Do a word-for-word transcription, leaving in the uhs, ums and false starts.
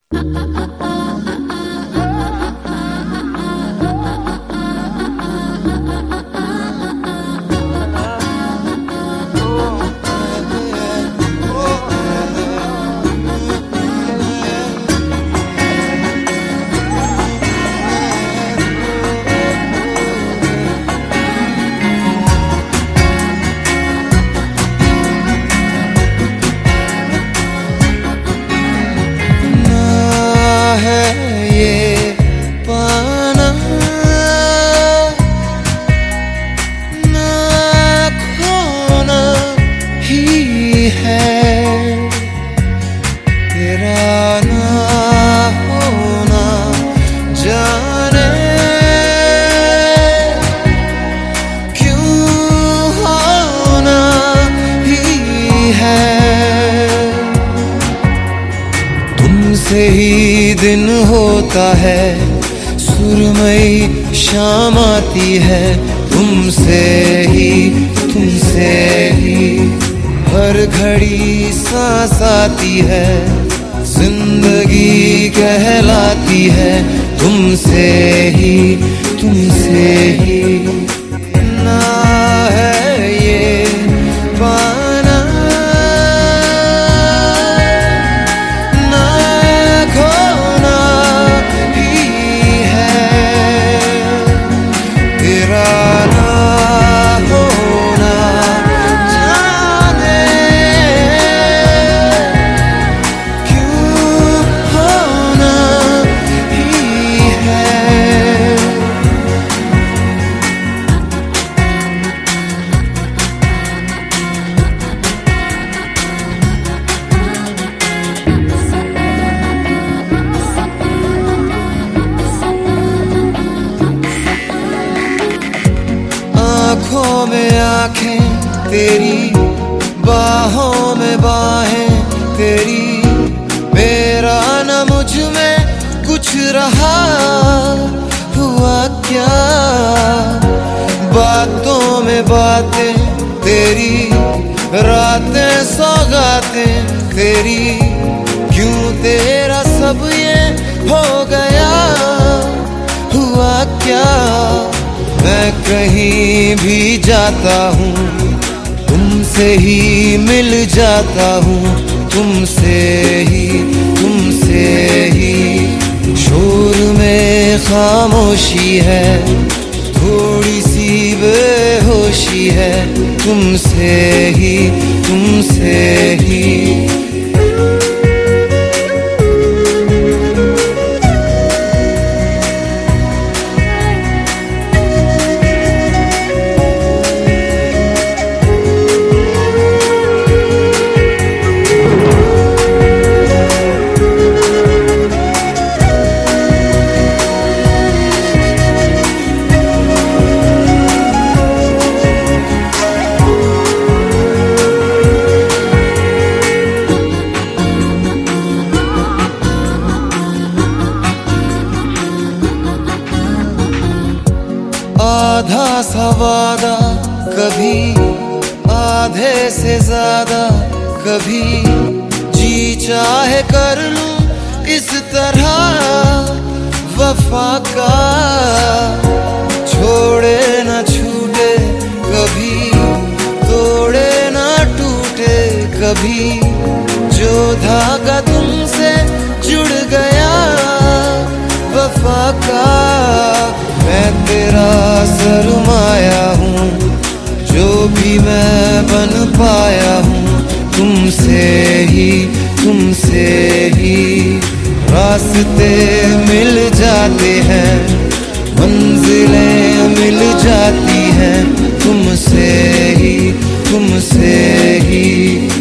तुमसे ही दिन होता है, सुरमई शाम आती है, तुमसे ही तुमसे ही हर घड़ी सांस आती है, जिंदगी कहलाती है, तुमसे ही तुमसे ही। ना है ये पाना ना खोना ही है, तेरा ना होना जाने क्यों होना ही है। आँखों में आँखें तेरी, बाहों में बाहें तेरी, मेरा न मुझ में कुछ रहा हुआ क्या। बातों में बातें तेरी, रातें सौगातें तेरी, क्यों तेरा सब ये हो गया हुआ क्या। मैं कहीं भी जाता हूँ, तुमसे ही मिल जाता हूँ, तुमसे ही तुमसे ही। शोर में खामोशी है, थोड़ी सी बेहोशी है, तुमसे ही तुमसे ही। आधा सा वादा कभी, आधे से ज्यादा कभी, जी चाहे कर लूं इस तरह वफा का। छोड़े न छूटे कभी, तोड़े न टूटे कभी, जो धागा तुमसे जुड़ गया वफा का। मैं तेरा सरमाया हूँ, जो भी मैं बन पाया हूँ, तुमसे ही तुमसे ही। रास्ते मिल जाते हैं, मंजिलें मिल जाती हैं, तुमसे ही तुमसे ही।